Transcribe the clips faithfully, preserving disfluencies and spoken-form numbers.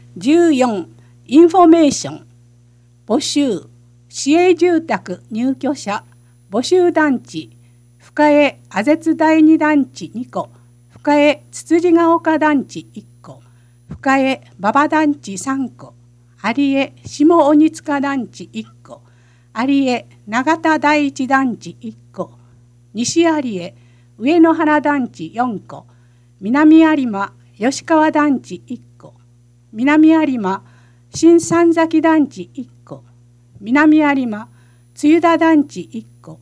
じゅうよん、インフォメーション。募集、市営住宅入居者、募集団地、深江あぜつ第二団地にこ、深江つつじが丘団地いっこ、深江馬場団地さんこ、有江下鬼塚団地いっこ、有江長田第一団地いっこ、西有江上野原団地よんこ、南有馬吉川団地いっこ、南有馬新三崎団地いっこ、南有馬津田団地いっこ、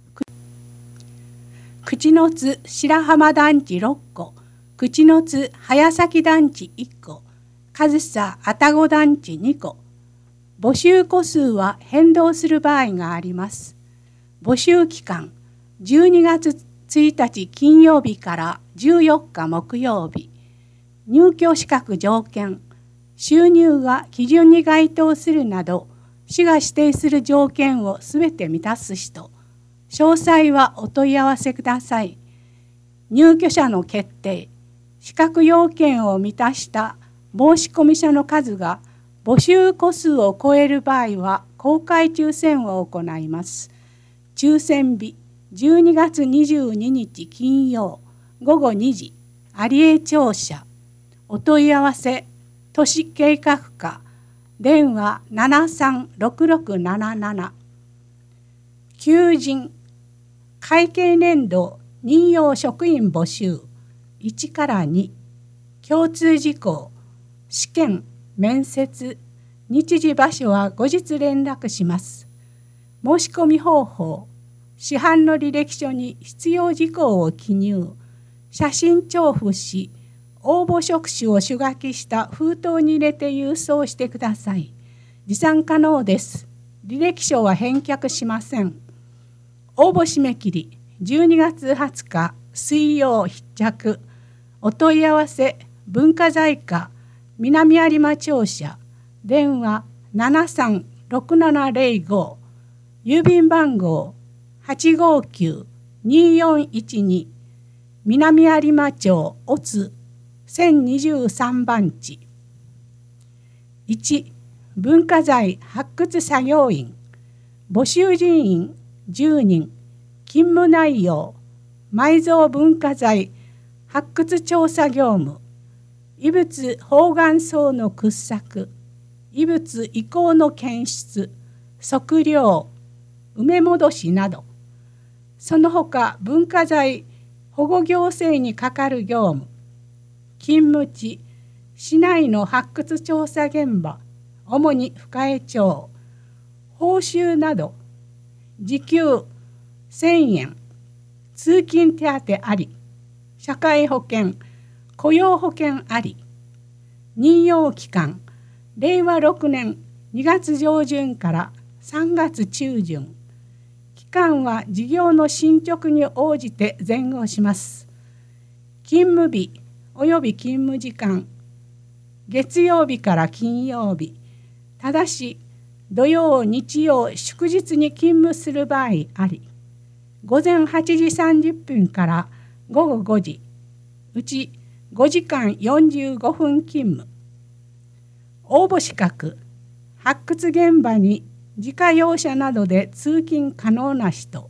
口の津白浜団地ろっこ、口の津早崎団地いっこ、上総愛宕団地にこ。募集戸数は変動する場合があります。募集期間、じゅうにがつついたち金曜日からじゅうよっか木曜日。入居資格条件、収入が基準に該当するなど、市が指定する条件をすべて満たす人。詳細はお問い合わせください。入居者の決定、資格要件を満たした申込者の数が募集戸数を超える場合は公開抽選を行います。抽選日、じゅうにがつにじゅうににち金曜ごごにじ、有江庁舎。お問い合わせ、都市計画課、電話ななさんろくろくなななな。求人、会計年度任用職員募集いちからに。共通事項、試験、面接、日時場所は後日連絡します。申し込み方法、市販の履歴書に必要事項を記入、写真調布し、応募職種を手書きした封筒に入れて郵送してください。持参可能です。履歴書は返却しません。応募締め切り、じゅうにがつはつか水曜必着。お問い合わせ、文化財課南有馬庁舎、電話ななさんろくななぜろご、郵便番号はちごきゅうによんいちに、南有馬町小津せんにじゅうさんばんち。いち、文化財発掘作業員、募集人員じゅうにん、勤務内容、埋蔵文化財発掘調査業務、遺物方眼層の掘削、遺物遺構の検出、測量、埋め戻しなど、その他文化財保護行政に係かる業務、勤務地、市内の発掘調査現場、主に深江町、報酬など、時給せんえん、通勤手当あり、社会保険、雇用保険あり、任用期間、れいわろくねんにがつ上旬からさんがつ中旬、期間は事業の進捗に応じて前後します。勤務日および勤務時間、月曜日から金曜日、ただし土曜、日曜、祝日に勤務する場合あり、午前はちじさんじゅっぷんからごごごじ、うちごじかんよんじゅうごふん勤務。応募資格、発掘現場に自家用車などで通勤可能な人。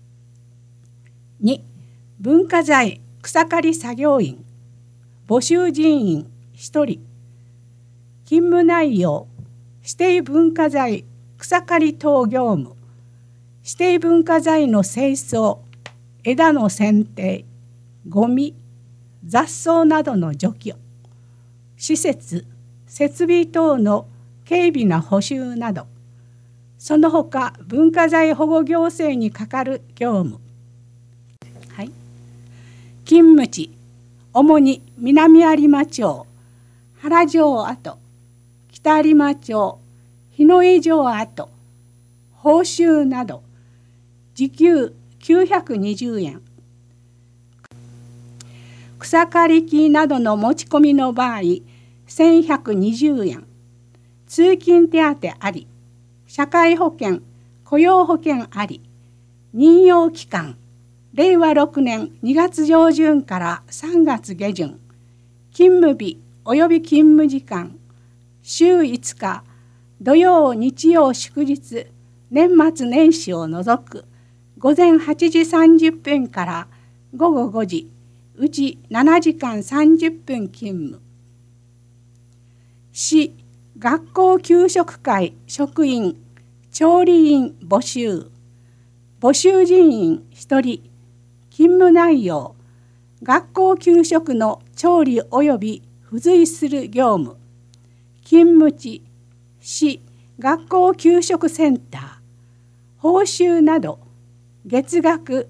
に、文化財草刈り作業員、募集人員ひとり。勤務内容、指定文化財草刈り等業務、指定文化財の清掃、枝の剪定、ゴミ、雑草などの除去、施設、設備等の軽微な補修など、その他文化財保護行政に係る業務。はい、勤務地、主に南有馬町、原城跡、北有馬町、日の江城跡、報酬など、時給きゅうひゃくにじゅうえん。草刈り機などの持ち込みの場合、せんひゃくにじゅうえん。通勤手当あり、社会保険、雇用保険あり、任用期間、れいわろくねんにがつ上旬からさんがつ下旬、勤務日および勤務時間、 週いつか、土曜日曜祝日、年末年始を除く午前はちじさんじゅっぷんから午後ごじ、うちななじかんさんじゅっぷん勤務。市学校給食会職員調理員募集。募集人員ひとり。勤務内容、学校給食の調理及び付随する業務。勤務地、市学校給食センター。報酬など、月額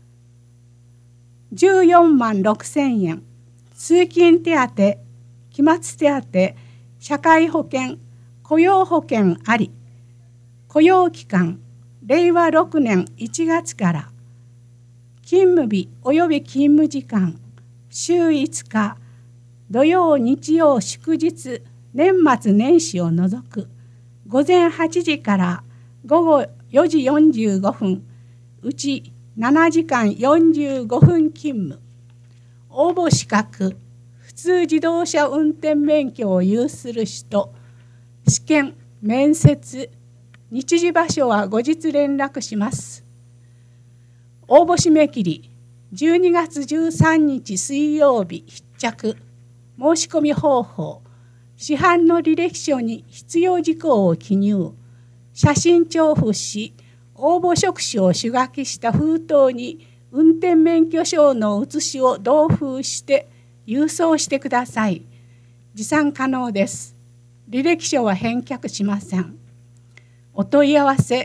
じゅうよんまんろくせんえん。通勤手当、期末手当、社会保険、雇用保険あり。雇用期間、れいわろくねんいちがつから。勤務日及び勤務時間、週いつか、土曜日曜祝日、年末年始を除く午前はちじから午後よじよんじゅうごふん、うちななじかんよんじゅうごふん勤務。応募資格、普通自動車運転免許を有する人。試験、面接、日時場所は後日連絡します。応募締め切り、じゅうにがつじゅうさんにち水曜日必着。申し込み方法、市販の履歴書に必要事項を記入。写真調布し、応募職種を手書きした封筒に運転免許証の写しを同封して郵送してください。持参可能です。履歴書は返却しません。お問い合わせ、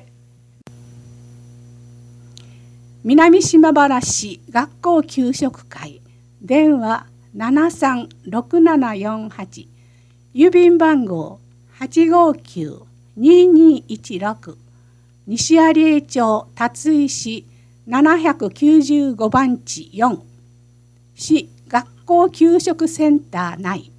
南島原市学校給食会、電話ななさんろくななよんはち、郵便番号 はちごきゅうにーにーいちろく、西有江町辰井市ななひゃくきゅうじゅうごばんちよん、市学校給食センター内。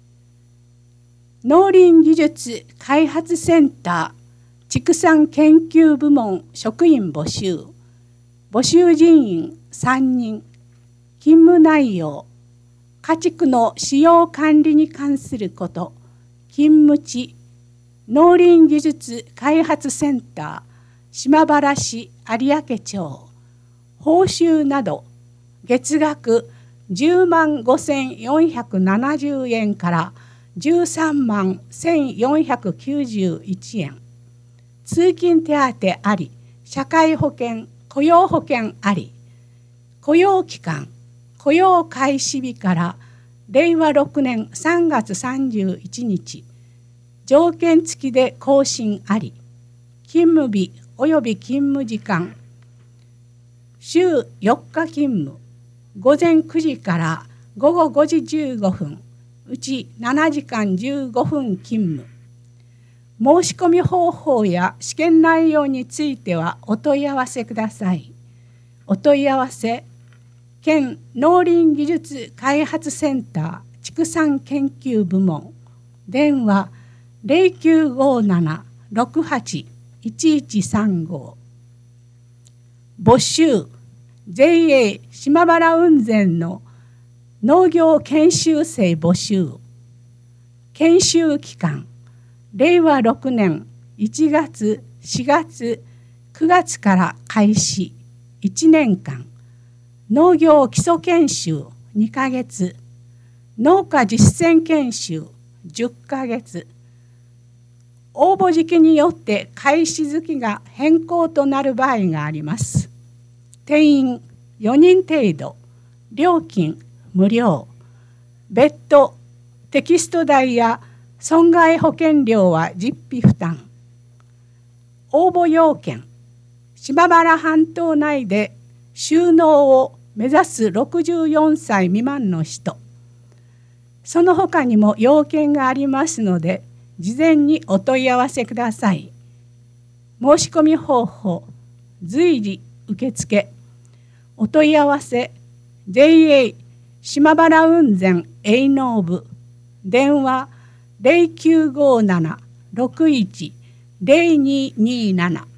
農林技術開発センター畜産研究部門職員募集。募集人員さんにん。勤務内容、家畜の使用管理に関すること。勤務地、農林技術開発センター島原市有明町。報酬など、月額じゅうまんごせんよんひゃくななじゅうえんからじゅうさんまんせんよんひゃくきゅうじゅういちえん。通勤手当あり、社会保険、雇用保険あり。雇用期間、雇用開始日かられいわろくねんさんがつさんじゅういちにち。条件付きで更新あり。勤務日及び勤務時間、週よっか勤務。午前くじから午後ごじじゅうごふん、うちななじかんじゅうごふん勤務。申し込み方法や試験内容についてはお問い合わせください。お問い合わせ、県農林技術開発センター畜産研究部門。電話ゼロきゅうごななろくはちいちいちさんご。募集、ジェイエー 島原雲仙の農業研修生募集。研修期間、れいわろくねんいちがつ、しがつ、くがつから開始いちねんかん。農業基礎研修にかげつ。農家実践研修じゅっかげつ。応募時期によって開始月が変更となる場合があります。定員よにん程度。料金無料。別途テキスト代や損害保険料は実費負担。応募要件、島原半島内で就農を目指すろくじゅうよんさい未満の人。その他にも要件がありますので、事前にお問い合わせください。申し込み方法、随時受付。お問い合わせ、ジェイエー 島原雲仙営農部。電話ゼロきゅうごななろくいちゼロにになな。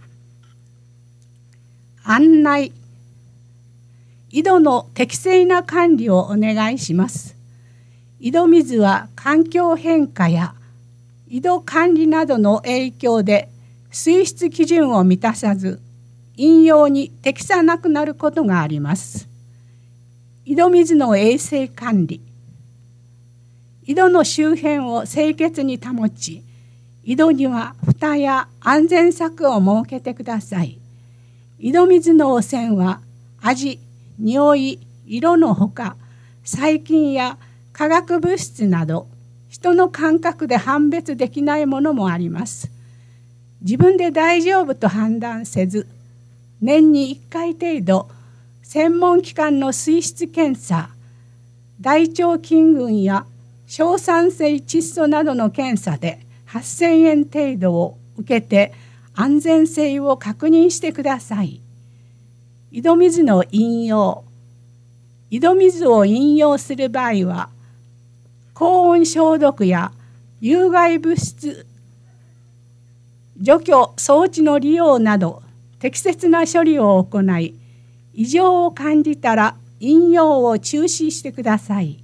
案内、井戸の適正な管理をお願いします。井戸水は環境変化や井戸管理などの影響で水質基準を満たさず、飲用に適さなくなることがあります。井戸水の衛生管理。井戸の周辺を清潔に保ち、井戸には蓋や安全柵を設けてください。井戸水の汚染は味、匂い、色のほか、細菌や化学物質など人の感覚で判別できないものもあります。自分で大丈夫と判断せず、年にいっかい程度専門機関の水質検査、大腸菌群や硝酸性窒素などの検査ではっせんえん程度を受けて安全性を確認してください。井戸水の飲用。井戸水を飲用する場合は、高温消毒や有害物質除去装置の利用など適切な処理を行い、異常を感じたら飲用を中止してください。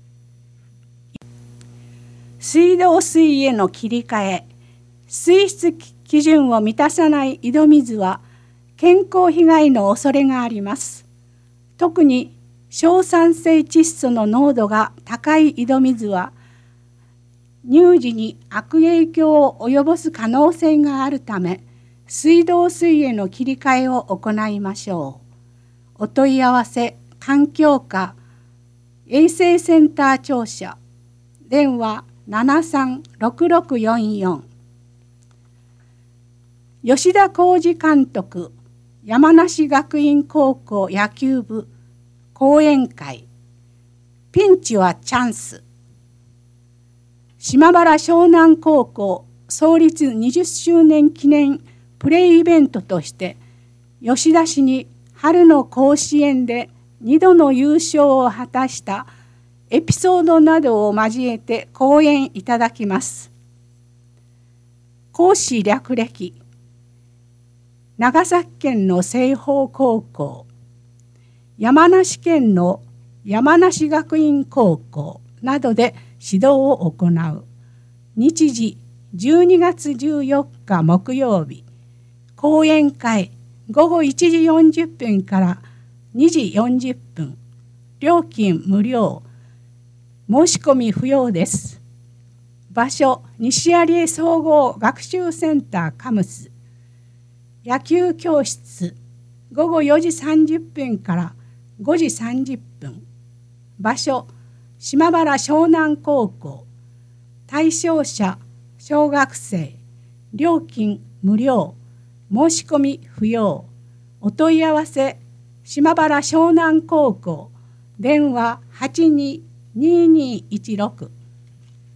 水道水への切り替え。水質基準を満たさない井戸水は健康被害の恐れがあります。特に硝酸性窒素の濃度が高い井戸水は乳児に悪影響を及ぼす可能性があるため、水道水への切り替えを行いましょう。お問い合わせ環境課衛生センター庁舎電話 ななさんろくろくよんよん。吉田浩二監督山梨学院高校野球部講演会。ピンチはチャンス。島原湘南高校創立にじゅっしゅうねん記念プレイイベントとして吉田市に春の甲子園でにどの優勝を果たしたエピソードなどを交えて講演いただきます。講師略歴。長崎県の青豊高校、山梨県の山梨学院高校などで指導を行う。日時じゅうにがつじゅうよっか木曜日。講演会ごごいちじよんじゅっぷんからにじよんじゅっぷん。料金無料。申し込み不要です。場所、西有江総合学習センターカムス。野球教室、ごごよじさんじゅっぷんからごじさんじゅっぷん。場所、島原湘南高校。対象者、小学生。料金無料。申し込み不要。お問い合わせ、島原湘南高校。電話はちにーにーにーいちろく。